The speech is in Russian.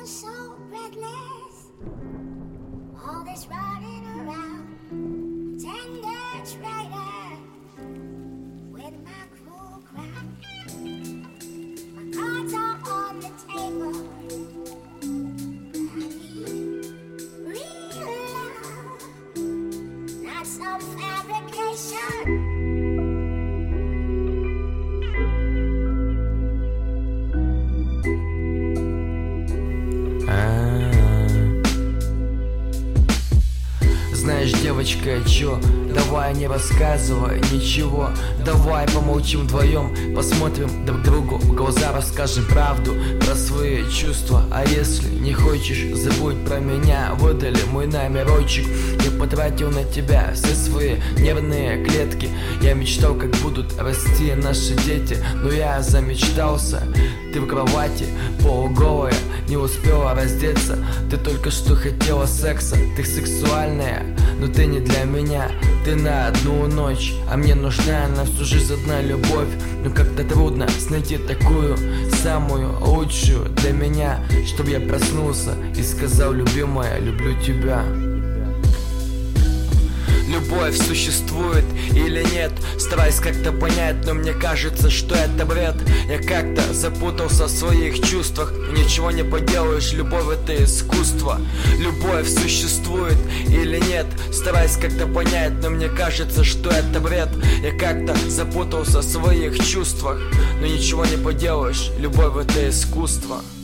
so breathless. All this running around, tender trader, with my cruel crown. My cards are on the table. I need real love, not some fabrication. Знаешь, девочка, чё? Давай не рассказывай ничего. Давай помолчим вдвоем, посмотрим друг другу в глаза, расскажем правду про свои чувства. А если не хочешь, забудь про меня. Выдали мой номерочек. Я потратил на тебя все свои нервные клетки. Я мечтал, как будут расти наши дети, но я замечтался. Ты в кровати, полуголая, не успела раздеться. Ты только что хотела секса, ты сексуальная, но ты не для меня. Ты на одну ночь, а мне нужна на всю жизнь одна любовь. Но как-то трудно найти такую самую лучшую для меня, чтобы я проснулся и сказал: любимая, люблю тебя. Любовь существует или нет, стараюсь как-то понять, но мне кажется, что это бред. Я как-то запутался в своих чувствах, ничего не поделаешь, любовь — это искусство. Любовь существует или нет, стараюсь как-то понять, но мне кажется, что это бред. Я как-то запутался в своих чувствах, но ничего не поделаешь, любовь — это искусство.